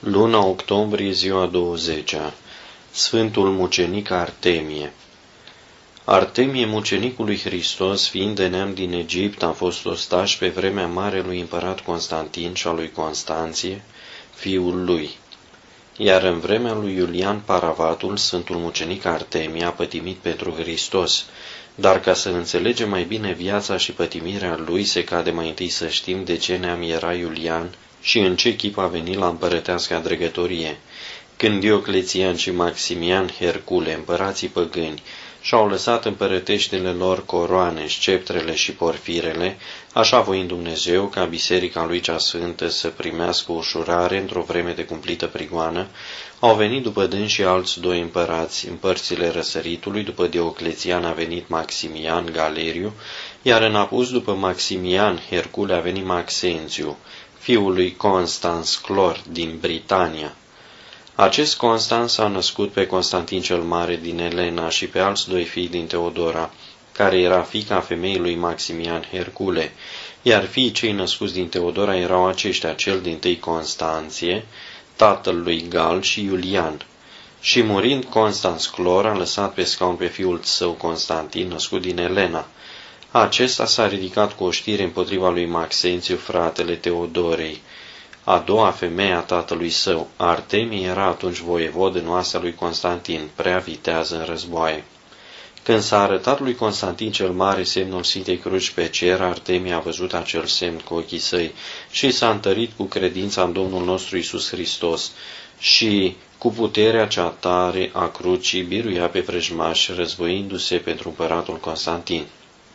Luna octombrie, ziua 20-a. Sfântul mucenic Artemie. Artemie, mucenicul lui Hristos, fiind de neam din Egipt, a fost ostaș pe vremea marelui împărat Constantin și a lui Constanție, fiul lui. Iar în vremea lui Iulian Paravatul, Sfântul mucenic Artemie a pătimit pentru Hristos, dar ca să înțelegem mai bine viața și pătimirea lui, se cade mai întâi să știm de ce neam era Iulian și în ce chip a venit la împărătească dregătorie. Când Dioclețian și Maximian Hercule, împărații păgâni, și-au lăsat împărăteștile lor coroane, sceptrele și porfirele, așa voind Dumnezeu ca biserica lui cea sfântă să primească ușurare într-o vreme de cumplită prigoană, au venit după dâns și alți doi împărați, în părțile răsăritului, după Dioclețian a venit Maximian Galeriu, iar în apus după Maximian Hercule a venit Maxențiu, fiul lui Constans Clor din Britania. Acest Constans a născut pe Constantin cel Mare din Elena și pe alți doi fii din Teodora, care era fiica femeii lui Maximian Hercule, iar fiii cei născuți din Teodora erau aceștia, cel dintâi Constanție, tatăl lui Gal și Iulian. Și murind Constans Clor, a lăsat pe scaun pe fiul său Constantin, născut din Elena. Acesta s-a ridicat cu o știre împotriva lui Maxențiu, fratele Teodorei. A doua femeie a tatălui său, Artemie, era atunci voievod în oastea lui Constantin, prea vitează în războaie. Când s-a arătat lui Constantin cel Mare semnul Sfintei Cruci pe cer, Artemie a văzut acel semn cu ochii săi și s-a întărit cu credința în Domnul nostru Iisus Hristos și, cu puterea cea tare a crucii, biruia pe vrăjmași, războindu-se pentru împăratul Constantin.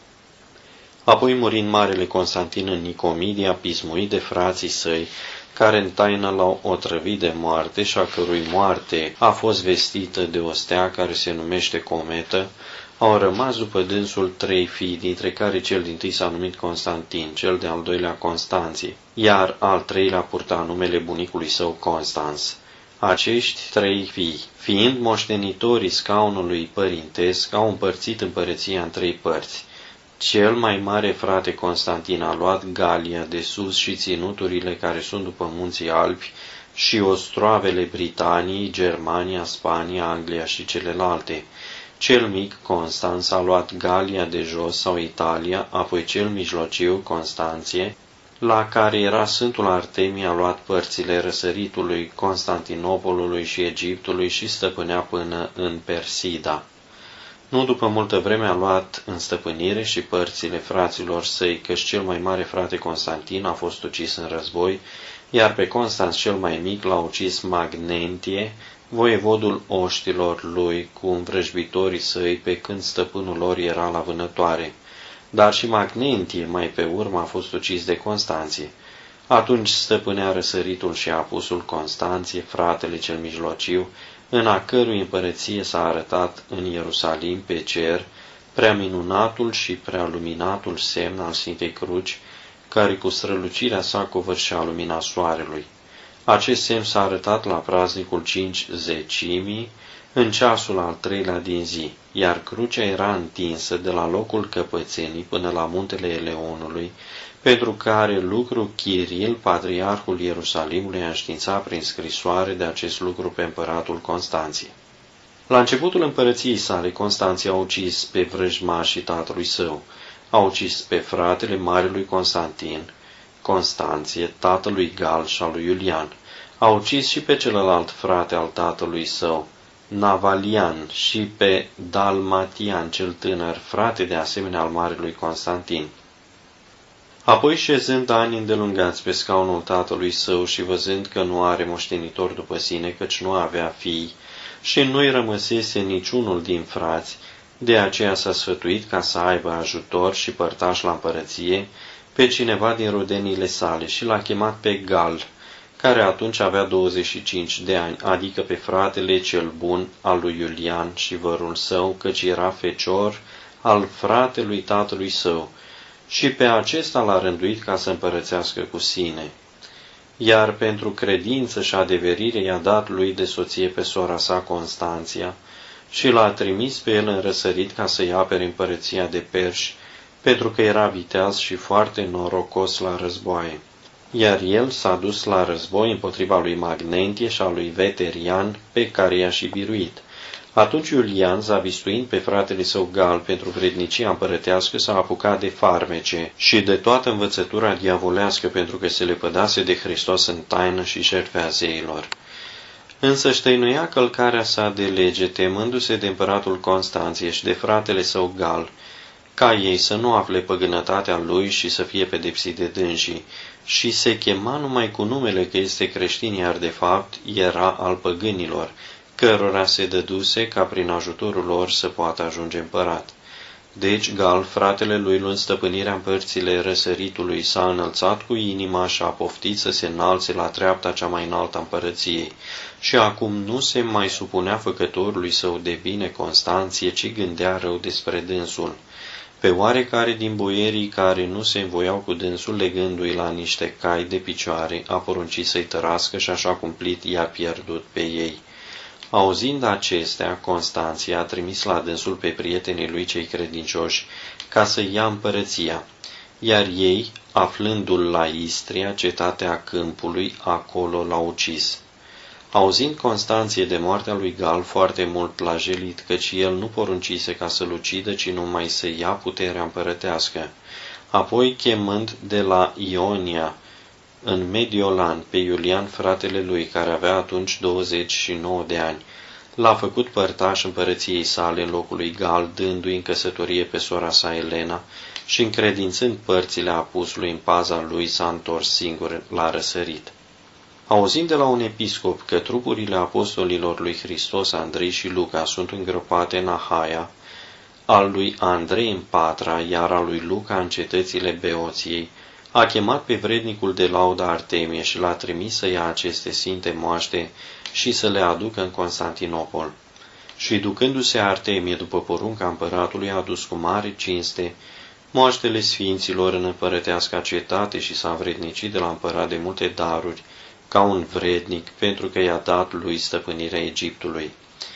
Apoi, murind marele Constantin în Nicomedia, pismuit de frații săi, care în taină l-au otrăvit de moarte și a cărui moarte a fost vestită de o stea care se numește Cometă, au rămas după dânsul 3 fii, dintre care cel dintâi s-a numit Constantin, cel de-al doilea Constanție, iar al treilea purta numele bunicului său Constans. Acești 3 fii, fiind moștenitorii scaunului părintesc, au împărțit împărăția în 3 părți. Cel mai mare frate Constantin a luat Galia de sus și ținuturile care sunt după munții Alpi și ostroavele Britaniei, Germania, Spania, Anglia și celelalte. Cel mic, Constans, a luat Galia de jos sau Italia, apoi cel mijlociu, Constanție, la care era Sfântul Artemie, a luat părțile răsăritului, Constantinopolului și Egiptului și stăpânea până în Persida. Nu după multă vreme a luat în stăpânire și părțile fraților săi, căci cel mai mare frate Constantin a fost ucis în război, iar pe Constans cel mai mic l-a ucis Magnentie, voievodul oștilor lui, cu învrăjbitorii săi, pe când stăpânul lor era la vânătoare. Dar și Magnentie mai pe urmă a fost ucis de Constanție. Atunci stăpânea răsăritul și apusul Constanție, fratele cel mijlociu, în a cărui împărăție s-a arătat în Ierusalim pe cer prea minunatul și prea luminatul semn al Sfintei Cruci, care cu strălucirea sa covârșea lumina soarelui. Acest semn s-a arătat la praznicul 5 zecimii, în ceasul al 3-lea din zi, iar crucea era întinsă de la locul căpățenii până la muntele Eleonului, pentru care lucru Chiril, patriarhul Ierusalimului, a înștiințat prin scrisoare de acest lucru pe împăratul Constanție. La începutul împărăției sale, Constanție a ucis pe vrăjmașii tatălui său, a ucis pe fratele marelui Constantin, Constanție, tatălui Gal și al lui Iulian, a ucis și pe celălalt frate al tatălui său, Navalian, și pe Dalmatian cel tânăr, frate de asemenea al marelui Constantin. Apoi, șezând ani îndelungați pe scaunul tatălui său și văzând că nu are moștenitor după sine, căci nu avea fii și nu-i rămăsese niciunul din frați, de aceea s-a sfătuit ca să aibă ajutor și părtaș la împărăție pe cineva din rodeniile sale și l-a chemat pe Gal, care atunci avea 25 de ani, adică pe fratele cel bun al lui Iulian și vărul său, căci era fecior al fratelui tatălui său, și pe acesta l-a rânduit ca să împărățească cu sine. Iar pentru credință și adeverire i-a dat lui de soție pe sora sa Constanția și l-a trimis pe el în răsărit ca să-i apere împărăția de perși, pentru că era viteaz și foarte norocos la războaie. iar el s-a dus la război împotriva lui Magnentie și a lui Veterian, pe care i-a și biruit. Atunci Iulian, zavistuind pe fratele său Gal pentru vrednicia împărătească, s-a apucat de farmece și de toată învățătura diavolească, pentru că se lepădase de Hristos în taină și jertfea zeilor. Însă ștăinuia călcarea sa de lege, temându-se de împăratul Constanție și de fratele său Gal, ca ei să nu afle păgânătatea lui și să fie pedepsit de dânsii, și se chema numai cu numele că este creștin, iar de fapt era al păgânilor, cărora se dăduse ca prin ajutorul lor să poată ajunge împărat. Deci Gal, fratele lui, luând stăpânirea în părțile răsăritului, s-a înălțat cu inima și a poftit să se înalțe la treapta cea mai înaltă a împărăției. Și acum nu se mai supunea făcătorului său de bine Constanție, ci gândea rău despre dânsul. Pe oarecare din boierii care nu se învoiau cu dânsul, legându-i la niște cai de picioare, a poruncit să-i tărască și așa cumplit i-a pierdut pe ei. Auzind acestea, Constanție a trimis la dânsul pe prietenii lui cei credincioși ca să ia împărăția, iar ei, aflându-l la Istria, cetatea câmpului, acolo l-au ucis. Auzind Constanție de moartea lui Gal, foarte mult l-a jelit, căci el nu poruncise ca să-l ucidă, ci numai să ia puterea împărătească. Apoi, chemând de la Ionia, în Mediolan, pe Iulian, fratele lui, care avea atunci 29 de ani, l-a făcut părtaș împărăției sale în locul lui Gal, dându-i în căsătorie pe sora sa Elena și încredințând părțile apusului în paza lui, s-a întors singur la răsărit. Auzind de la un episcop că trupurile apostolilor lui Hristos, Andrei și Luca, sunt îngropate în Ahaia, al lui Andrei în Patra, iar al lui Luca în cetățile Beoției, a chemat pe vrednicul de laudă Artemie și l-a trimis să ia aceste sfinte moaște și să le aducă în Constantinopol. Și ducându-se Artemie după porunca împăratului, a dus cu mare cinste moaștele sfinților în împărăteasca cetate și s-a învrednicit de la împărat de multe daruri, ca un vrednic, pentru că i-a dat lui stăpânirea Egiptului.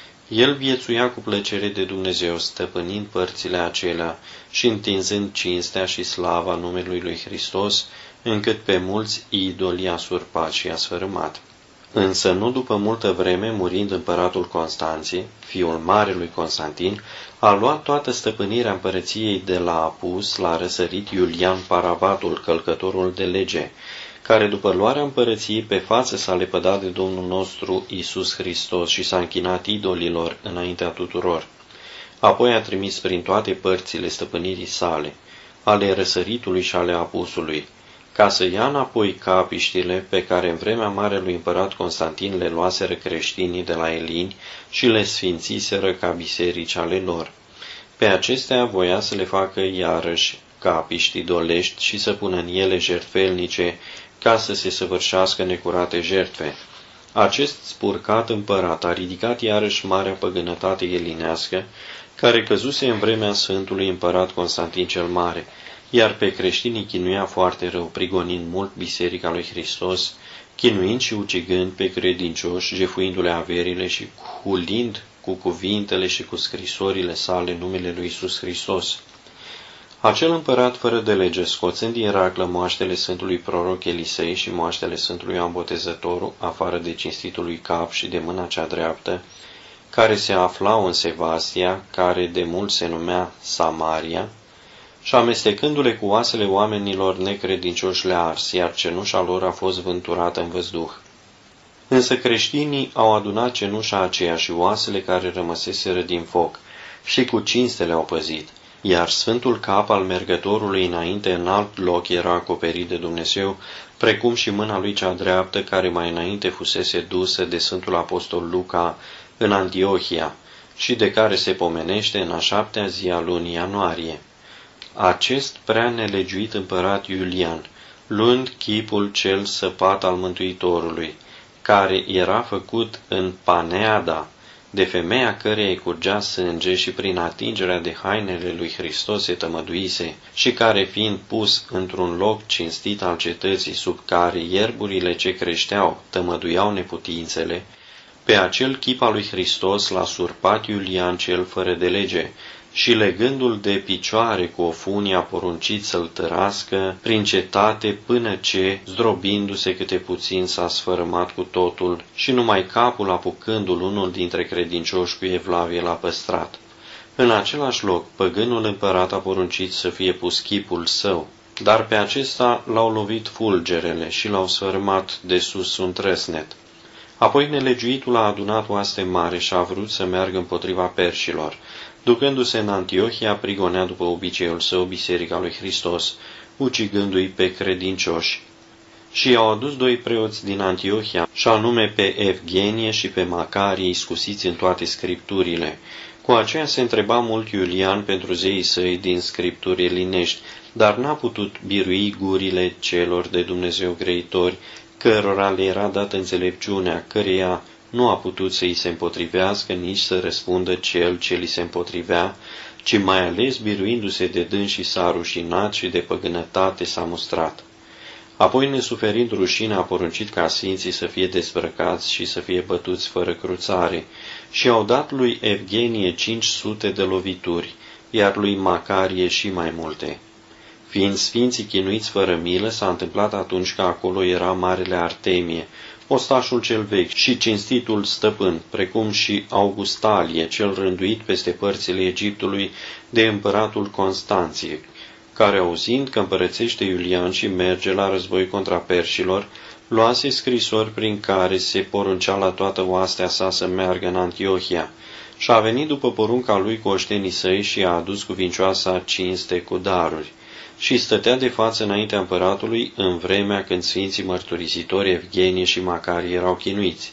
El viețuia cu plăcere de Dumnezeu, stăpânind părțile acelea și întinzând cinstea și slava numelui lui Hristos, încât pe mulți idoli a surpat și a sfărâmat. Însă nu după multă vreme, murind împăratul Constanție, fiul marelui Constantin, a luat toată stăpânirea împărăției de la Apus, l-a răsărit Iulian Paravatul, călcătorul de lege, care după luarea împărăției pe față s-a lepădat de Domnul nostru Iisus Hristos și s-a închinat idolilor înaintea tuturor. Apoi a trimis prin toate părțile stăpânirii sale, ale răsăritului și ale Apusului, ca să ia înapoi capiștile pe care în vremea marelui împărat Constantin le luaseră creștinii de la elini și le sfințiseră ca biserici ale lor. Pe acestea voia să le facă iarăși capiști idolești și să pună în ele jertfelnice, ca să se săvârșească necurate jertfe. Acest spurcat împărat a ridicat iarăși marea păgânătate elinească, care căzuse în vremea Sfântului Împărat Constantin cel Mare, iar pe creștinii chinuia foarte rău, prigonind mult biserica lui Hristos, chinuind și ucigând pe credincioși, jefuindu-le averile și hulind cu cuvintele și cu scrisorile sale numele lui Iisus Hristos. Acel împărat fără de lege, scoțând din raclă moaștele Sfântului Proroc Elisei și moaștele Sfântului Ioan Botezătorul, afară de cinstitul lui cap și de mâna cea dreaptă, care se aflau în Sevastia, care de mult se numea Samaria, și amestecându-le cu oasele oamenilor necredincioși le-a ars, iar cenușa lor a fost vânturată în văzduh. Însă creștinii au adunat cenușa aceea și oasele care rămăseseră din foc și cu cinste le-au păzit, iar sfântul cap al mergătorului înainte în alt loc era acoperit de Dumnezeu, precum și mâna lui cea dreaptă, care mai înainte fusese dusă de Sfântul Apostol Luca în Antiohia și de care se pomenește în a 7-a zi a lunii ianuarie. Acest prea nelegiuit împărat Iulian, luând chipul cel săpat al Mântuitorului, care era făcut în Paneada, de femeia căreia îi curgea sânge și prin atingerea de hainele lui Hristos se tămăduise, și care, fiind pus într-un loc cinstit al cetății, sub care ierburile ce creșteau tămăduiau neputințele, pe acel chip al lui Hristos l-a surpat Iulian cel fără de lege și legându-l de picioare cu o funie a poruncit să-l tărască prin cetate până ce, zdrobindu-se câte puțin, s-a sfărâmat cu totul și numai capul apucându-l unul dintre credincioși cu evlavie l-a păstrat. În același loc, păgânul împărat a poruncit să fie pus chipul său, dar pe acesta l-au lovit fulgerele și l-au sfărâmat de sus un tresnet. Apoi nelegiuitul a adunat oaste mare și a vrut să meargă împotriva perșilor. Ducându-se în Antiohia, prigonea după obiceiul său Biserica lui Hristos, ucigându-i pe credincioși. Și i-au adus doi preoți din Antiohia, și anume pe Evgenie și pe Macarie, iscusiți în toate scripturile. Cu aceea se întreba mult Iulian pentru zeii săi din scripturi elinești, dar n-a putut birui gurile celor de Dumnezeu greitori, cărora le era dată înțelepciunea, căreia nu a putut să îi se împotrivească, nici să răspundă cel ce li se împotrivea, ci mai ales biruindu-se de dânsi s-a rușinat și de păgânătate s-a mustrat. Apoi, nesuferind rușine, a poruncit ca sfinții să fie dezbrăcați și să fie bătuți fără cruțare, și au dat lui Evgenie 500 de lovituri, iar lui Macarie și mai multe. Fiind sfinții chinuiți fără milă, s-a întâmplat atunci că acolo era Marele Artemie, ostașul cel vechi și cinstitul stăpân, precum și Augustalie, cel rânduit peste părțile Egiptului de împăratul Constanție, care, auzind că împărățește Iulian și merge la război contra perșilor, luase scrisori prin care se poruncea la toată oastea sa să meargă în Antiohia, și a venit după porunca lui cu oștenii săi și a adus cuvincioasa cinste cu daruri, și stătea de față înaintea împăratului în vremea când sfinții mărturisitori Evgenie și Macarie erau chinuiți.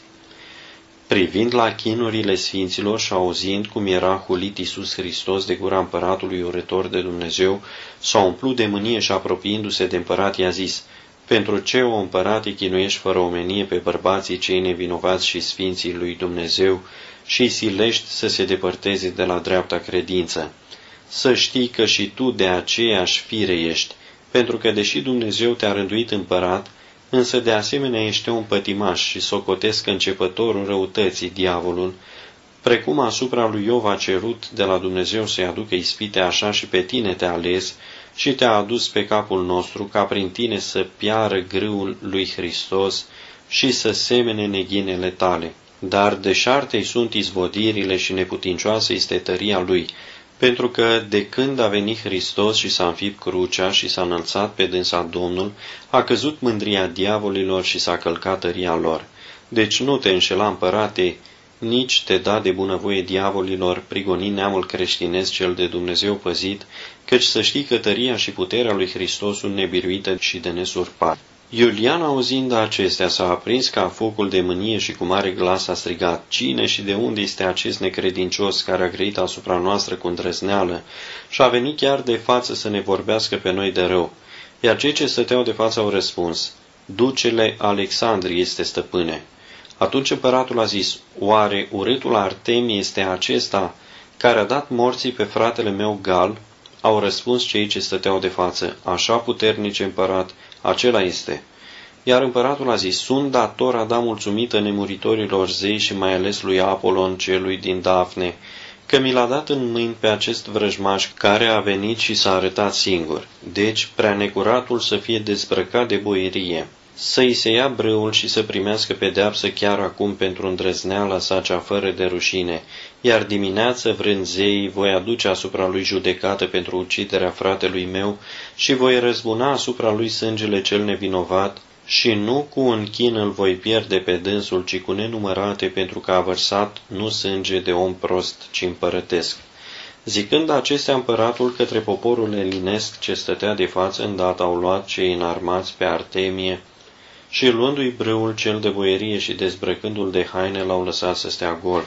Privind la chinurile sfinților și auzind cum era hulit Iisus Hristos de gura împăratului urător de Dumnezeu, s-a umplut de mânie și apropiindu-se de împărat i-a zis: Pentru ce, o împărate, chinuiești fără omenie pe bărbații cei nevinovați și sfinții lui Dumnezeu și îi silești să se depărteze de la dreapta credință? Să știi că și tu de aceeași fire ești, pentru că deși Dumnezeu te-a rânduit împărat, însă de asemenea ești un pătimaș și socotesc începătorul răutății, diavolul, precum asupra lui Iov a cerut de la Dumnezeu să-i aducă ispite, așa și pe tine te-a ales și te-a adus pe capul nostru, ca prin tine să piară grâul lui Hristos și să semene neghinele tale. Dar deșartei sunt izvodirile și neputincioasă este tăria lui, pentru că de când a venit Hristos și s-a înfipt crucea și s-a înălțat pe dânsa Domnul, a căzut mândria diavolilor și s-a călcat tăria lor. Deci nu te înșela, împărate, nici te da de bunăvoie diavolilor, prigoni neamul creștinesc cel de Dumnezeu păzit, căci să știi că tăria și puterea lui Hristos sunt nebiruită și de nesurpat. Iulian, auzind acestea, s-a aprins ca focul de mânie și cu mare glas a strigat: Cine și de unde este acest necredincios care a grăit asupra noastră cu îndrăzneală și a venit chiar de față să ne vorbească pe noi de rău? Iar cei ce stăteau de față au răspuns: Ducele Alexandrii este stăpâne. Atunci împăratul a zis: Oare urâtul Artemie este acesta care a dat morții pe fratele meu Gal? Au răspuns cei ce stăteau de față: Așa, puternice împărat, acela este. Iar împăratul a zis: Sunt dator a da mulțumită nemuritorilor zei și mai ales lui Apolon, celui din Dafne, că mi l-a dat în mâini pe acest vrăjmaș care a venit și s-a arătat singur. Deci, prea necuratul să fie dezbrăcat de boierie, să-i se ia brâul și să primească pedeapsă chiar acum pentru îndrăzneala sa cea fără de rușine, iar dimineață, vrând zeii, voi aduce asupra lui judecată pentru uciderea fratelui meu și voi răzbuna asupra lui sângele cel nevinovat, și nu cu un chin îl voi pierde pe dânsul, ci cu nenumărate, pentru că a vărsat nu sânge de om prost, ci împărătesc. Zicând acestea, împăratul către poporul elinesc ce stătea de față îndată au luat cei înarmați pe Artemie și, luându-i brâul cel de boierie și dezbrăcându-l de haine, l-au lăsat să stea gol.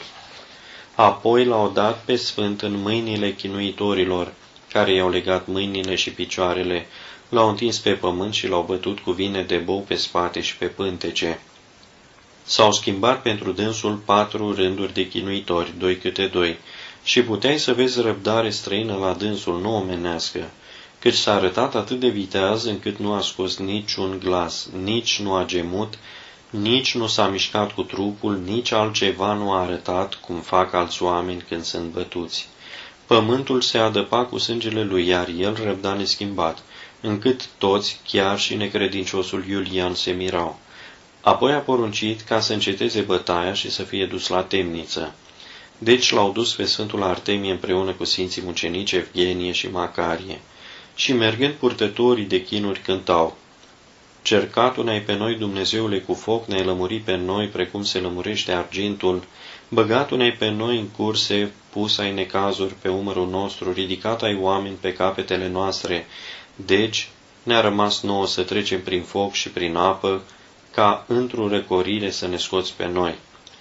Apoi l-au dat pe sfânt în mâinile chinuitorilor, care i-au legat mâinile și picioarele, l-au întins pe pământ și l-au bătut cu vine de bou pe spate și pe pântece. S-au schimbat pentru dânsul 4 rânduri de chinuitori, 2 câte 2, și puteai să vezi răbdare străină la dânsul, nu omenească, căci s-a arătat atât de viteaz încât nu a scos niciun glas, nici nu a gemut, nici nu s-a mișcat cu trupul, nici altceva nu a arătat, cum fac alți oameni când sunt bătuți. Pământul se adăpa cu sângele lui, iar el răbda neschimbat, încât toți, chiar și necredinciosul Iulian, se mirau. Apoi a poruncit ca să înceteze bătaia și să fie dus la temniță. Deci l-au dus pe Sfântul Artemie împreună cu sfinții mucenici Evgenie și Macarie. Și mergând purtătorii de chinuri cântau: Cercat ne-ai pe noi, Dumnezeule, cu foc, ne-ai lămurit pe noi, precum se lămurește argintul, băgat ne-ai pe noi în curse, pus ai necazuri pe umărul nostru, ridicat ai oameni pe capetele noastre, deci ne-a rămas nouă să trecem prin foc și prin apă, ca într-o răcorire să ne scoți pe noi.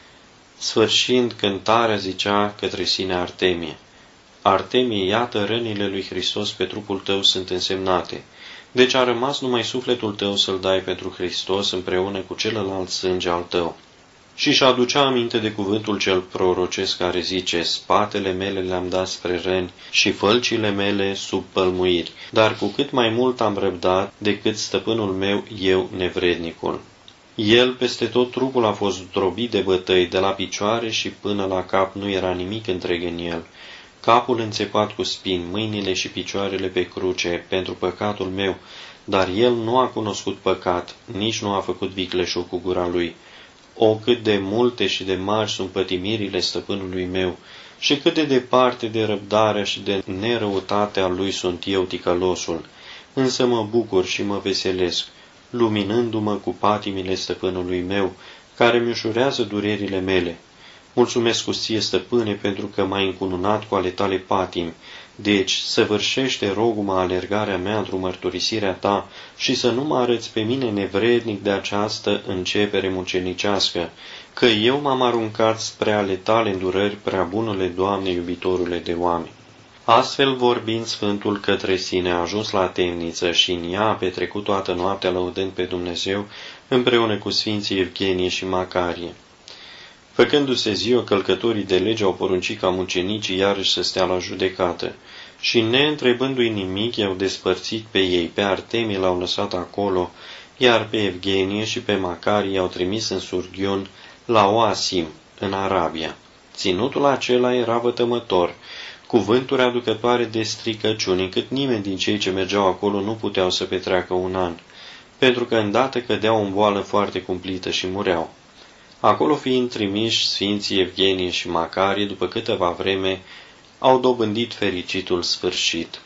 Sfârșind cântarea, zicea către sine Artemie: Artemie, iată, rănile lui Hristos pe trupul tău sunt însemnate. Deci a rămas numai sufletul tău să-l dai pentru Hristos împreună cu celălalt sânge al tău. Și-și aducea aminte de cuvântul cel prorocesc care zice: Spatele mele le-am dat spre răni și fălcile mele sub pălmuiri, dar cu cât mai mult am răbdat decât stăpânul meu, eu nevrednicul. El peste tot trupul a fost zdrobit de bătăi, de la picioare și până la cap nu era nimic întreg în el. Capul înțepat cu spini, mâinile și picioarele pe cruce, pentru păcatul meu, dar el nu a cunoscut păcat, nici nu a făcut vicleșul cu gura lui. O, cât de multe și de mari sunt pătimirile stăpânului meu, și cât de departe de răbdarea și de nerăutatea lui sunt eu, ticălosul. Însă mă bucur și mă veselesc, luminându-mă cu patimile stăpânului meu, care mi ușurează durerile mele. Mulțumesc ție, stăpâne, pentru că m-ai încununat cu ale tale patimi. Deci, săvârșește, rogul-mă, alergarea mea într-o mărturisirea ta și să nu mă arăți pe mine nevrednic de această începere mucenicească, că eu m-am aruncat spre ale tale îndurări, prea bunule Doamne, iubitorule de oameni. Astfel vorbind, Sfântul către sine a ajuns la temniță și în ea a petrecut toată noaptea lăudând pe Dumnezeu împreună cu sfinții Evgenie și Macarie. Făcându-se ziua, călcătorii de lege au poruncit ca mucenicii iarăși să stea la judecată și, neîntrebându-i nimic, i-au despărțit pe ei. Pe Artemie l-au lăsat acolo, iar pe Evgenie și pe Macarie i-au trimis în Surghion la Oasim, în Arabia. Ținutul acela era vătămător, cuvânturi aducătoare de stricăciuni, încât nimeni din cei ce mergeau acolo nu puteau să petreacă un an, pentru că îndată cădeau în boală foarte cumplită și mureau. Acolo fiind trimiși, sfinții Evgenie și Macarie, după câteva vreme, au dobândit fericitul sfârșit.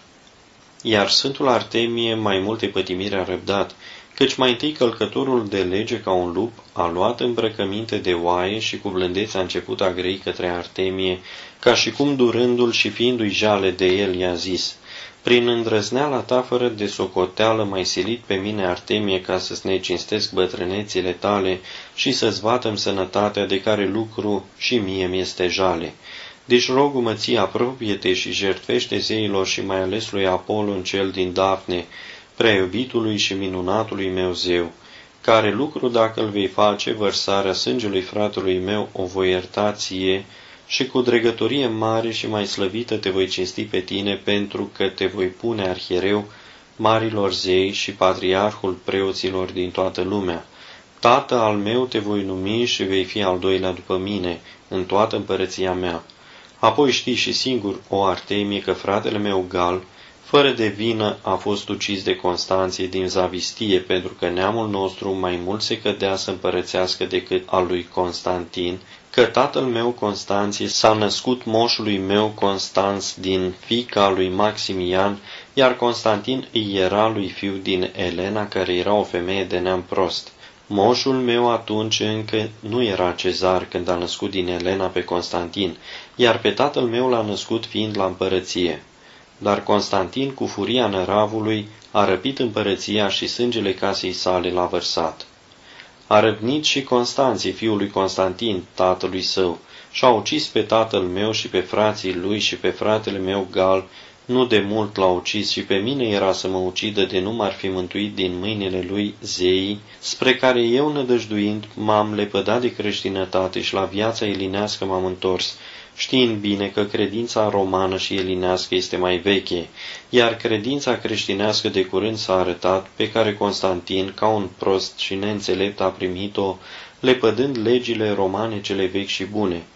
Iar Sfântul Artemie mai multe pătimiri a răbdat, căci mai întâi călcătorul de lege ca un lup a luat îmbrăcăminte de oaie și cu blândețe a început a grăi către Artemie, ca și cum durându-l și fiindu-i jale de el i-a zis: Prin îndrăzneala ta fără de socoteală m-ai silit pe mine, Artemie, ca să-ți necinstesc bătrânețile tale și să-ți vatăm sănătatea, de care lucru și mie mi-este jale. Deci rogul-mă ție, apropie-te și jertfește zeilor și mai ales lui Apolon cel din Dafne, prea iubitului și minunatului meu zeu, care lucru dacă îl vei face, vărsarea sângelui fratelui meu o voi ierta ție, și cu dregătorie mare și mai slăvită te voi cinsti pe tine, pentru că te voi pune arhiereu marilor zei și patriarhul preoților din toată lumea. Tată al meu te voi numi și vei fi al doilea după mine în toată împărăția mea. Apoi știi și singur, o Artemie, că fratele meu Gal, fără de vină, a fost ucis de Constanție din zavistie, pentru că neamul nostru mai mult se cădea să împărățească decât al lui Constantin, că tatăl meu Constanție s-a născut moșului meu Constanț din fiica lui Maximian, iar Constantin îi era lui fiu din Elena, care era o femeie de neam prost. Moșul meu atunci încă nu era cezar când a născut din Elena pe Constantin, iar pe tatăl meu l-a născut fiind la împărăție. Dar Constantin, cu furia năravului, a răpit împărăția și sângele casei sale l-a vărsat. A răpnit și Constanție, fiul lui Constantin, tatălui său, și-a ucis pe tatăl meu și pe frații lui și pe fratele meu Gal, nu de mult l-a ucis și pe mine era să mă ucidă de nu m-ar fi mântuit din mâinile lui zeii, spre care eu, nădăjduind, m-am lepădat de creștinătate și la viața elinească m-am întors, știind bine că credința romană și elinească este mai veche, iar credința creștinească de curând s-a arătat, pe care Constantin, ca un prost și neînțelept, a primit-o, lepădând legile romane cele vechi și bune.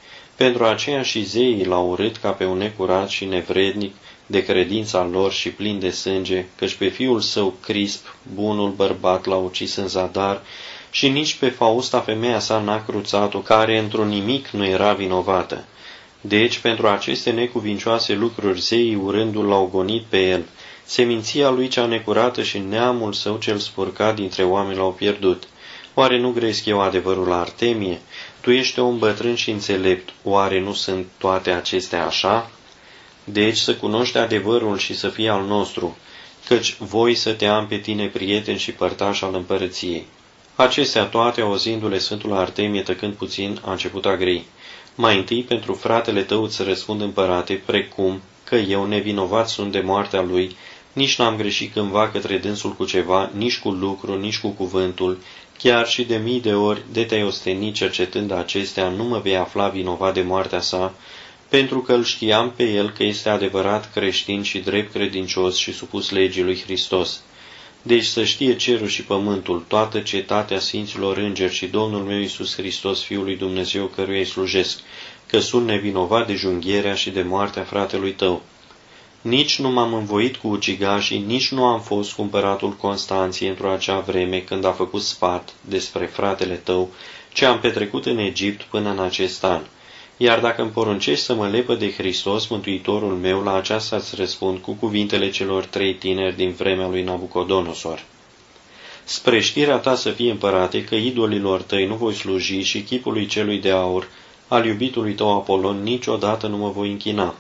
Pentru aceea și zeii l-au urât ca pe un necurat și nevrednic de credința lor și plin de sânge, căci pe fiul său Crisp, bunul bărbat, l-a ucis în zadar, și nici pe Fausta, femeia sa, n-a cruțat-o, care într-un nimic nu era vinovată. Deci, pentru aceste necuvincioase lucruri, zeii urându-l l-au gonit pe el. Seminția lui cea necurată și neamul său cel spurcat dintre oameni l-au pierdut. Oare nu gresc eu adevărul la Artemie? Tu ești om bătrân și înțelept, oare nu sunt toate acestea așa? Deci să cunoști adevărul și să fii al nostru, căci voi să te am pe tine prieten și părtaș al împărăției. Acestea toate, auzindu-le Sfântul Artemie tăcând puțin, a început a grei. Mai întâi pentru fratele tău îți răspund, împărate, precum că eu nevinovat sunt de moartea lui, nici n-am greșit cândva către dânsul cu ceva, nici cu lucru, nici cu cuvântul, chiar și de mii de ori de te-ai ostenit cercetând acestea, nu mă vei afla vinovat de moartea sa, pentru că îl știam pe el că este adevărat creștin și drept credincios și supus legii lui Hristos. Deci să știe cerul și pământul, toată cetatea Sfinților Îngeri și Domnul meu Iisus Hristos, Fiul lui Dumnezeu, căruia îi slujesc, că sunt nevinovat de junghierea și de moartea fratelui tău. Nici nu m-am învoit cu ucigașii, nici nu am fost cu împăratul Constanției într-o acea vreme când a făcut sfat despre fratele tău, ce am petrecut în Egipt până în acest an. Iar dacă îmi poruncești să mă lepăd de Hristos, Mântuitorul meu, la aceasta îți răspund cu cuvintele celor 3 tineri din vremea lui Nabucodonosor. Spre știrea ta să fie, împărate, că idolilor tăi nu voi sluji și chipului celui de aur, al iubitului tău Apolon, niciodată nu mă voi închina.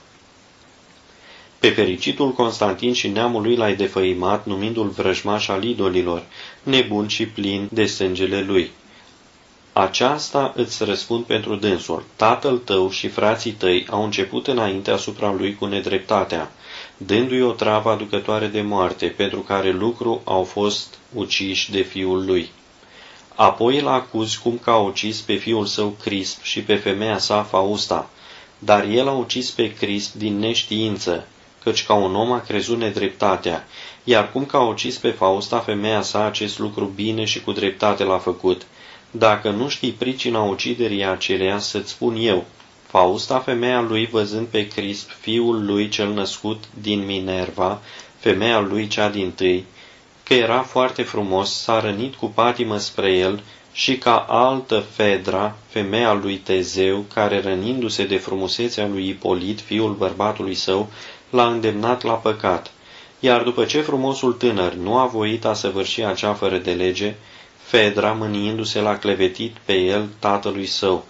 Pe fericitul Constantin și neamul lui l-ai defăimat, numindu-l vrăjmaș al idolilor, nebun și plin de sângele lui. Aceasta îți răspund pentru dânsul. Tatăl tău și frații tăi au început înainte asupra lui cu nedreptatea, dându-i o travă aducătoare de moarte, pentru care lucru au fost uciși de fiul lui. Apoi îl acuzi cum că a ucis pe fiul său Crisp și pe femeia sa Fausta, dar el a ucis pe Crisp din neștiință, căci ca un om a crezut nedreptatea, iar cum că a ucis pe Fausta, femeia sa, acest lucru bine și cu dreptate l-a făcut. Dacă nu știi pricina uciderii aceleia, să-ți spun eu. Fausta, femeia lui, văzând pe Crisp, fiul lui cel născut din Minerva, femeia lui cea dintâi, că era foarte frumos, s-a rănit cu patimă spre el și ca altă Fedra, femeia lui Tezeu, care rănindu-se de frumusețea lui Ipolit, fiul bărbatului său, l-a îndemnat la păcat. Iar după ce frumosul tânăr nu a voit a săvârși acea fără de lege, Fedra, mâniindu-se, l-a clevetit pe el, tatălui său,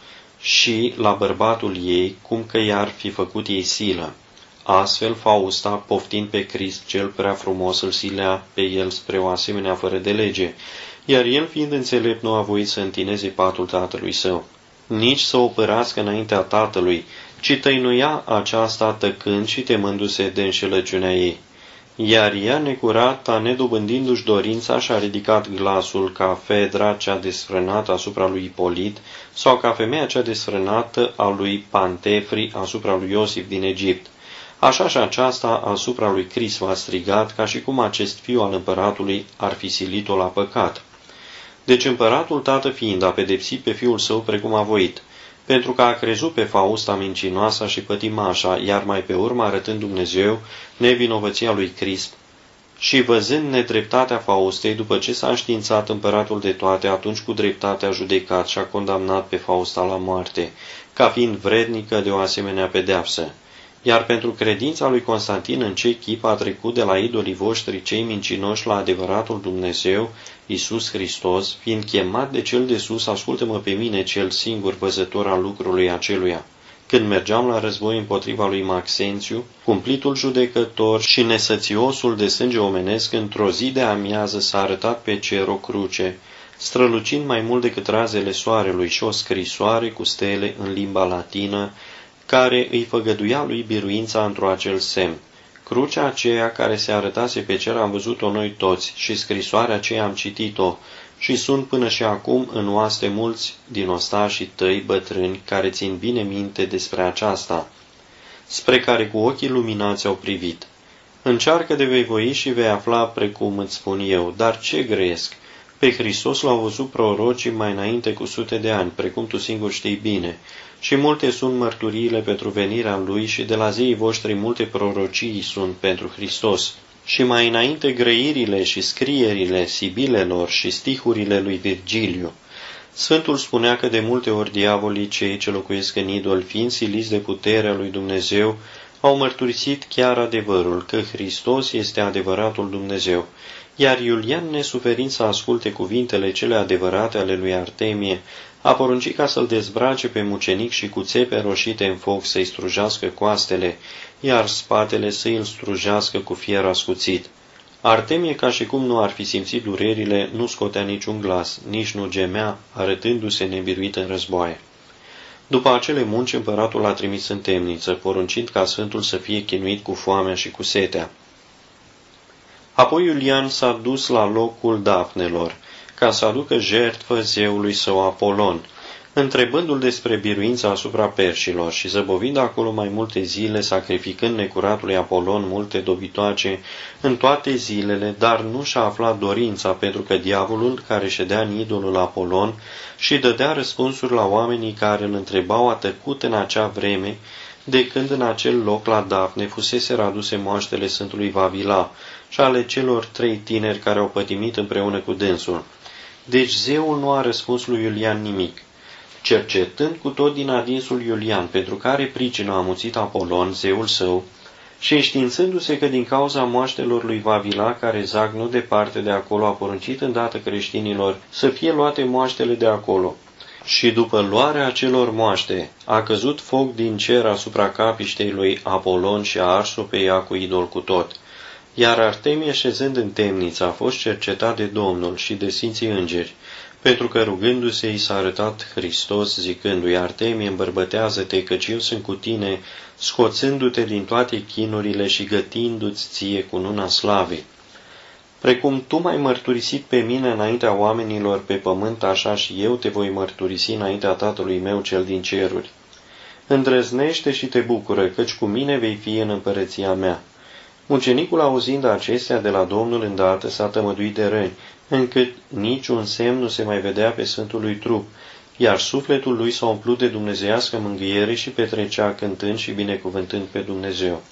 și la bărbatul ei, cum că i-ar fi făcut ei silă. Astfel, Fausta, poftind pe Crisp cel prea frumos, îl silea pe el spre o asemenea fără de lege, iar el, fiind înțelept, nu a voit să întineze patul tatălui său, nici să o părască înaintea tatălui, ci tăinuia aceasta tăcând și temându-se de înșelăciunea ei. Iar ea, necurata, nedobândindu-și dorința, și-a ridicat glasul ca Fedra cea desfrânată asupra lui Ipolit sau ca femeia cea desfrânată a lui Pantefri asupra lui Iosif din Egipt. Așa și aceasta asupra lui Crisp a strigat, ca și cum acest fiu al împăratului ar fi silit-o la păcat. Deci împăratul, tată fiind, a pedepsit pe fiul său precum a voit, pentru că a crezut pe Fausta mincinoasa și pătimașa, iar mai pe urmă arătând Dumnezeu nevinovăția lui Crisp. Și văzând nedreptatea Faustei, după ce s-a înștiințat împăratul de toate, atunci cu dreptate a judecat și a condamnat pe Fausta la moarte, ca fiind vrednică de o asemenea pedeapsă. Iar pentru credința lui Constantin, în ce chip a trecut de la idolii voștri cei mincinoși la adevăratul Dumnezeu, Iisus Hristos, fiind chemat de cel de sus, ascultă-mă pe mine, cel singur văzător al lucrului aceluia. Când mergeam la război împotriva lui Maxențiu, cumplitul judecător și nesățiosul de sânge omenesc, într-o zi de amiază s-a arătat pe cer o cruce, strălucind mai mult decât razele soarelui, și o scrisoare cu stele în limba latină, care îi făgăduia lui biruința într-o acel semn. Crucea aceea care se arătase pe cer am văzut-o noi toți și scrisoarea aceea am citit-o și sunt până și acum în oaste mulți din ostașii tăi bătrâni care țin bine minte despre aceasta, spre care cu ochii luminați au privit. Încearcă de vei voi și vei afla precum îți spun eu, dar ce gresc? Pe Hristos l-au văzut prorocii mai înainte cu sute de ani, precum tu singur știi bine, și multe sunt mărturiile pentru venirea Lui și de la zeii voștri multe prorocii sunt pentru Hristos. Și mai înainte grăirile și scrierile sibilelor și stihurile lui Virgiliu. Sfântul spunea că de multe ori diavolii, cei ce locuiesc în idol, fiind siliți de puterea lui Dumnezeu, au mărturisit chiar adevărul, că Hristos este adevăratul Dumnezeu. Iar Iulian, nesuferind să asculte cuvintele cele adevărate ale lui Artemie, a poruncit ca să-l dezbrace pe mucenic și cu țepe roșite în foc să-i strujească coastele, iar spatele să îl strujească cu fier ascuțit. Artemie, ca și cum nu ar fi simțit durerile, nu scotea niciun glas, nici nu gemea, arătându-se nebiruit în războaie. După acele munci, împăratul l-a trimis în temniță, poruncind ca sfântul să fie chinuit cu foamea și cu setea. Apoi Iulian s-a dus la locul Dafnelor, ca să aducă jertfă zeului său Apolon, întrebându-l despre biruința asupra perșilor și zăbovind acolo mai multe zile, sacrificând necuratului Apolon multe dobitoace în toate zilele, dar nu și-a aflat dorința, pentru că diavolul, care ședea în idolul Apolon și dădea răspunsuri la oamenii care îl întrebau, a tăcut în acea vreme, de când în acel loc la Dafne fusese aduse moaștele Sfântului Vavila și ale celor 3 tineri care au pătimit împreună cu dânsul. Deci zeul nu a răspuns lui Iulian nimic. Cercetând cu tot din adinsul Iulian pentru care pricină a amuțit Apolon, zeul său, și înștiințându-se că din cauza moaștelor lui Vavila, care zac nu departe de acolo, a poruncit îndată creștinilor să fie luate moaștele de acolo. Și după luarea acelor moaște, a căzut foc din cer asupra capiștei lui Apolon și a ars-o pe ea cu idol cu tot. Iar Artemie, șezând în temniță, a fost cercetat de Domnul și de Sfinții Îngeri, pentru că rugându-se i s-a arătat Hristos, zicându-i, Artemie, îmbărbătează-te, căci eu sunt cu tine, scoțându-te din toate chinurile și gătindu-ți ție cununa slavei. Precum tu m-ai mărturisit pe mine înaintea oamenilor pe pământ, așa și eu te voi mărturisi înaintea Tatălui meu cel din ceruri. Îndrăznește și te bucură, căci cu mine vei fi în împărăția mea. Mucenicul, auzind acestea de la Domnul, îndată s-a tămăduit de răni, încât niciun semn nu se mai vedea pe sfântul lui trup, iar sufletul lui s-a umplut de dumnezeiască mângâiere și petrecea cântând și binecuvântând pe Dumnezeu.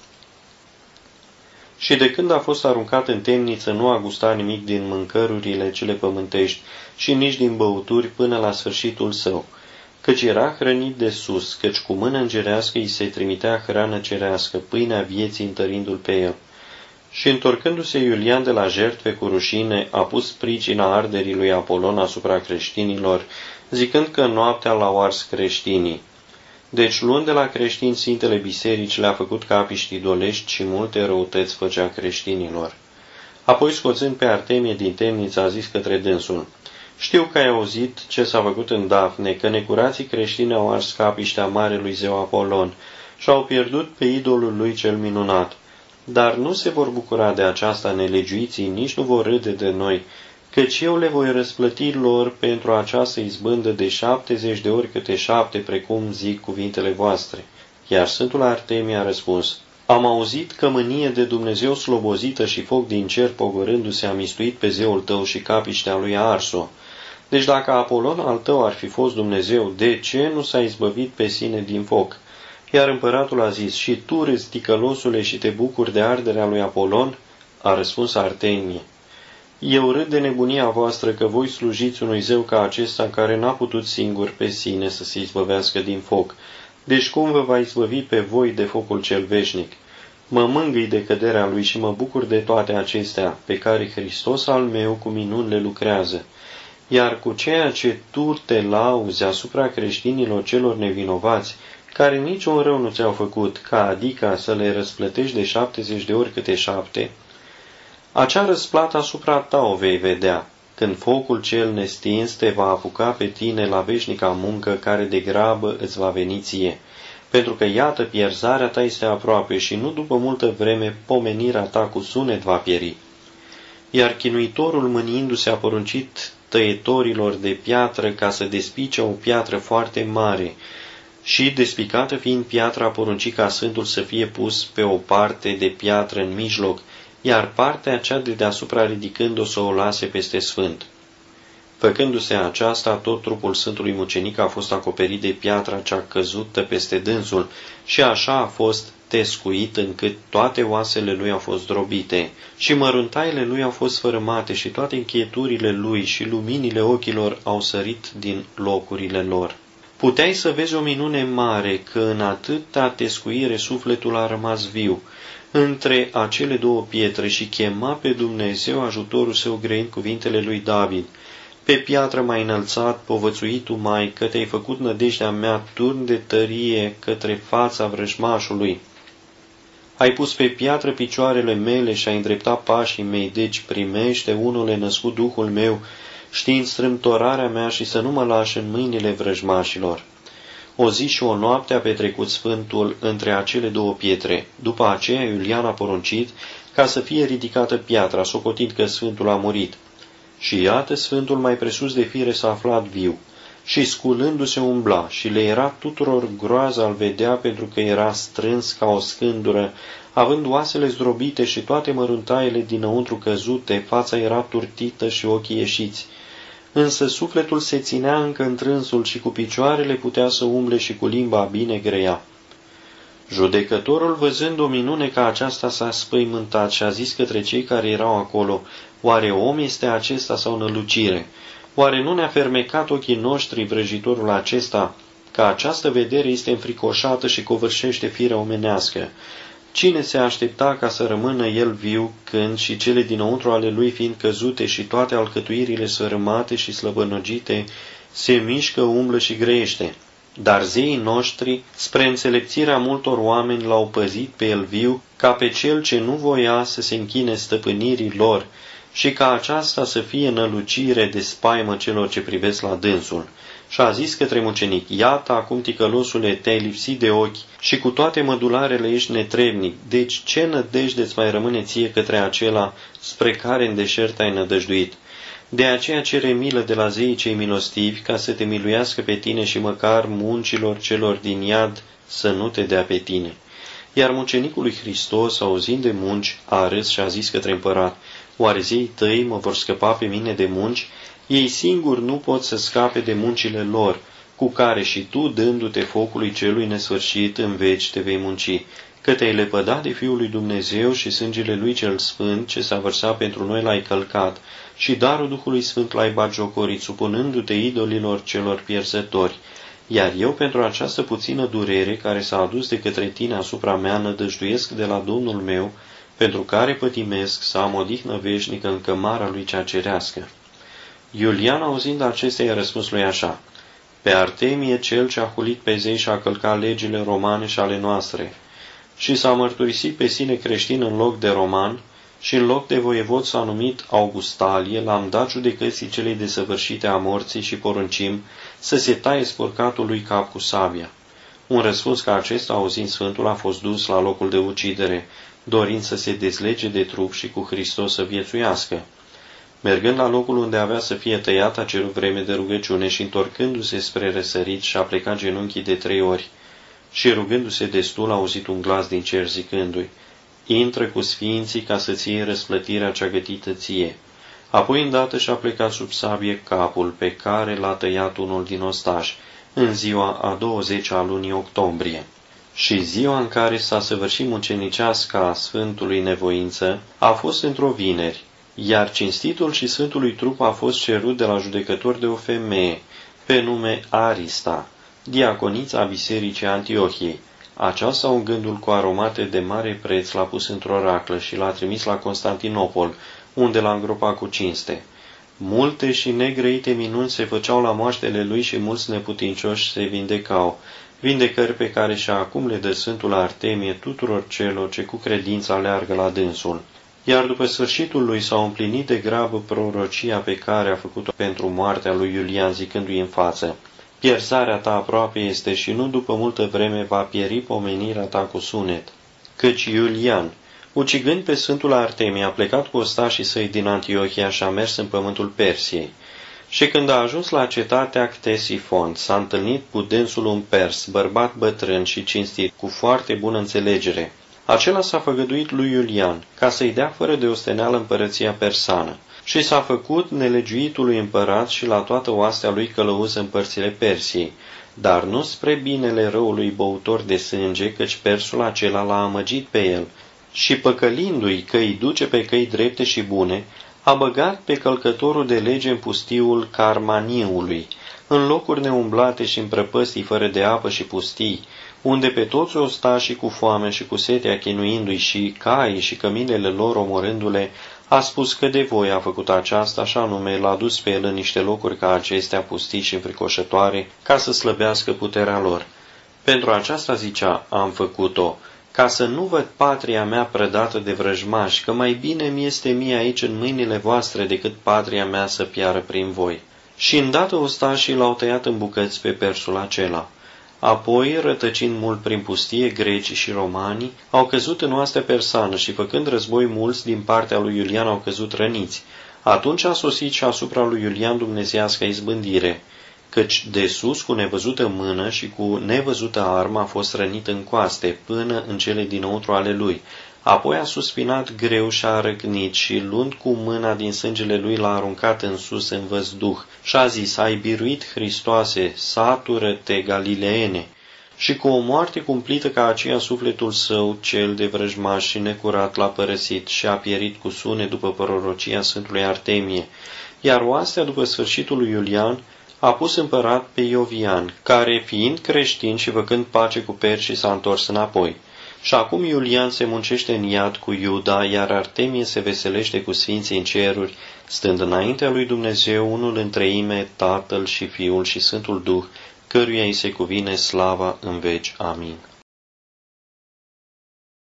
Și de când a fost aruncat în temniță, nu a gustat nimic din mâncărurile cele pământești și nici din băuturi până la sfârșitul său, căci era hrănit de sus, căci cu mână îngerească îi se trimitea hrană cerească, pâinea vieții întărindu-l pe el. Și întorcându-se Iulian de la jertfe cu rușine, a pus pricina arderii lui Apolon asupra creștinilor, zicând că noaptea l-au ars creștinii. Deci, luând de la creștini Sfintele Biserici, le-a făcut capiști idolești și multe răutăți făcea creștinilor. Apoi, scoțând pe Artemie din temniță, a zis către dânsul, știu că ai auzit ce s-a făcut în Dafne, că necurații creștini au ars capiștea marelui zeu Apolon și au pierdut pe idolul lui cel minunat. Dar nu se vor bucura de aceasta nelegiuiții, nici nu vor râde de noi, căci eu le voi răsplăti lor pentru această izbândă de 70 de ori câte 7, precum zic cuvintele voastre. Iar Sfântul Artemie a răspuns, am auzit că mânie de Dumnezeu slobozită și foc din cer pogorându-se a mistuit pe zeul tău și capiștea lui a ars-o. Deci dacă Apolon al tău ar fi fost Dumnezeu, de ce nu s-a izbăvit pe sine din foc? Iar împăratul a zis, și tu râzi, ticălosule, și te bucuri de arderea lui Apolon? A răspuns Artemie, eu râd de nebunia voastră că voi slujiți unui zeu ca acesta care n-a putut singur pe sine să se izbăvească din foc. Deci cum vă va izbăvi pe voi de focul cel veșnic? Mă mângâi de căderea lui și mă bucur de toate acestea, pe care Hristos al meu cu minuni le lucrează. Iar cu ceea ce tu te lauzi asupra creștinilor celor nevinovați, care niciun rău nu ți-au făcut, ca adică să le răsplătești de 70 de ori câte 7, acea răsplată asupra ta o vei vedea, când focul cel nestins te va apuca pe tine la veșnica muncă care de grabă îți va veni ție, pentru că iată pierzarea ta este aproape și nu după multă vreme pomenirea ta cu sunet va pieri. Iar chinuitorul mâniindu-se a poruncit tăietorilor de piatră ca să despice o piatră foarte mare, și, despicată fiind piatra, a poruncit ca sfântul să fie pus pe o parte de piatră în mijloc, iar partea cea de deasupra ridicând-o să o lase peste sfânt. Făcându-se aceasta, tot trupul Sfântului Mucenic a fost acoperit de piatra cea căzută peste dânsul și așa a fost tescuit încât toate oasele lui au fost drobite și măruntaiele lui au fost sfărâmate și toate încheieturile lui și luminile ochilor au sărit din locurile lor. Puteai să vezi o minune mare, că în atâta tescuire sufletul a rămas viu între acele două pietre și chema pe Dumnezeu ajutorul său greind cuvintele lui David: pe piatră mai înălțat, povățuitul mai, că te-ai făcut nădejdea mea, turn de tărie către fața vrăjmașului. Ai pus pe piatră picioarele mele și ai îndreptat pașii mei, deci primește, unule născut Duhul meu, știind strâmtorarea mea și să nu mă lași în mâinile vrăjmașilor. O zi și o noapte a petrecut Sfântul între acele două pietre. După aceea Iulian a poruncit ca să fie ridicată piatra, socotind că Sfântul a murit. Și iată, Sfântul mai presus de fire s-a aflat viu și sculându-se umbla și le era tuturor groază al vedea pentru că era strâns ca o scândură, având oasele zdrobite și toate măruntaiele dinăuntru căzute, fața era turtită și ochii ieșiți. Însă sufletul se ținea încă întrânsul și cu picioarele putea să umble și cu limba bine greia. Judecătorul, văzând o minune ca aceasta, s-a spăimântat și a zis către cei care erau acolo: oare om este acesta sau nălucire? Oare nu ne-a fermecat ochii noștri vrăjitorul acesta, că această vedere este înfricoșată și covârșește firea omenească? Cine se aștepta ca să rămână el viu când și cele dinăuntru ale lui fiind căzute și toate alcătuirile sfărâmate și slăbănogite, se mișcă, umblă și greiește? Dar zeii noștri, spre înțelepțirea multor oameni, l-au păzit pe el viu, ca pe cel ce nu voia să se închine stăpânirii lor, și ca aceasta să fie nălucire de spaimă celor ce privesc la dânsul. Și a zis către mucenic: iată, acum, ticălosule, te-ai lipsit de ochi și cu toate mădularele ești netrebnic, deci ce nădejde îți mai rămâne ție către acela spre care în deșert ai nădăjduit? De aceea cere milă de la zeii cei milostivi, ca să te miluiască pe tine și măcar muncilor celor din iad să nu te dea pe tine. Iar mucenicul lui Hristos, auzind de munci, a râs și a zis către împărat: oare zeii tăi mă vor scăpa pe mine de munci? Ei singuri nu pot să scape de muncile lor, cu care și tu, dându-te focului celui nesfârșit, în veci te vei munci, că te-ai lepădat de Fiul lui Dumnezeu și sângele lui cel sfânt, ce s-a vărsat pentru noi, l-ai călcat, și darul Duhului Sfânt l-ai batjocorit, supunându-te idolilor celor pierzători. Iar eu, pentru această puțină durere care s-a adus de către tine asupra mea, nădăjduiesc de la Domnul meu, pentru care pătimesc, să am odihnă veșnică în cămara lui cea cerească. Iulian, auzind acestea, i-a răspuns lui așa: pe Artemie, cel ce a hulit pe zei și a călcat legile romane și ale noastre, și s-a mărturisit pe sine creștin în loc de roman, și în loc de voievod s-a numit Augustalie, l-am dat judecății celei desăvârșite a morții și poruncim să se taie spurcatul lui cap cu sabia. Un răspuns ca acesta, auzind Sfântul, a fost dus la locul de ucidere, dorind să se dezlege de trup și cu Hristos să viețuiască. Mergând la locul unde avea să fie tăiat, a cerut vreme de rugăciune și, întorcându-se spre răsărit, și-a plecat genunchii de 3 ori. Și rugându-se destul, a auzit un glas din cer zicându-i: intră cu sfinții ca să-ți iei răsplătirea cea gătită ție. Apoi îndată și-a plecat sub sabie capul pe care l-a tăiat unul din ostași, în ziua a 20-a a lunii octombrie. Și ziua în care s-a săvârșit mucenicească a Sfântului Nevoință a fost într-o vineri, iar cinstitul și sfântului trup a fost cerut de la judecător de o femeie, pe nume Arista, diaconița Bisericii Antiohiei. Aceasta, un gândul cu aromate de mare preț, l-a pus într-o raclă și l-a trimis la Constantinopol, unde l-a îngropat cu cinste. Multe și negrăite minuni se făceau la moaștele lui și mulți neputincioși se vindecau, vindecări pe care și acum le dă Sfântul Artemie tuturor celor ce cu credință aleargă la dânsul. Iar după sfârșitul lui s-a împlinit de grabă prorocia pe care a făcut-o pentru moartea lui Iulian, zicându-i în față: pierzarea ta aproape este și nu după multă vreme va pieri pomenirea ta cu sunet. Căci Iulian, ucigând pe Sfântul Artemie, a plecat cu ostașii săi din Antiohia și a mers în pământul Persiei. Și când a ajuns la cetatea Ctesifont, s-a întâlnit cu dânsul un pers, bărbat bătrân și cinstit, cu foarte bună înțelegere. Acela s-a făgăduit lui Iulian, ca să-i dea fără de osteneală împărăția persană, și s-a făcut nelegiuitului împărat și la toată oastea lui călăuz în părțile Persiei, dar nu spre binele răului băutor de sânge, căci persul acela l-a amăgit pe el, și păcălindu-i că îi duce pe căi drepte și bune, a băgat pe călcătorul de lege în pustiul Carmaniului, în locuri neumblate și în prăpăstii fără de apă și pustii, unde pe toți ostașii cu foame și cu setea chinuindu-i și caii și cămilele lor omorându-le, a spus că de voie a făcut aceasta, așa nume l-a dus pe el în niște locuri ca acestea pustii și înfricoșătoare, ca să slăbească puterea lor. Pentru aceasta zicea, am făcut-o, ca să nu văd patria mea prădată de vrăjmași, că mai bine mi este mie aici în mâinile voastre decât patria mea să piară prin voi. Și îndată ostașii l-au tăiat în bucăți pe persul acela. Apoi, rătăcind mult prin pustie, grecii și romanii au căzut în oastea persană și, făcând război mulți din partea lui Iulian, au căzut răniți. Atunci a sosit și asupra lui Iulian dumnezeiasca izbândire, căci de sus cu nevăzută mână și cu nevăzută armă a fost rănit în coaste, până în cele dinăuntru ale lui. Apoi a suspinat greu și a răcnit și, luând cu mâna din sângele lui, l-a aruncat în sus în văzduh și a zis, ai biruit, Hristoase, satură-te, Galileene! Și cu o moarte cumplită ca aceea sufletul său, cel de vrăjmaș și necurat, l-a părăsit și a pierit cu sune după prorocia Sfântului Artemie. Iar oastea, după sfârșitul lui Iulian, a pus împărat pe Iovian, care, fiind creștin și făcând pace cu perșii, s-a întors înapoi. Și acum Iulian se muncește în iad cu Iuda, iar Artemie se veselește cu sfinții în ceruri, stând înaintea lui Dumnezeu, unul în treime, Tatăl și Fiul și Sfântul Duh, căruia îi se cuvine slava în veci. Amin.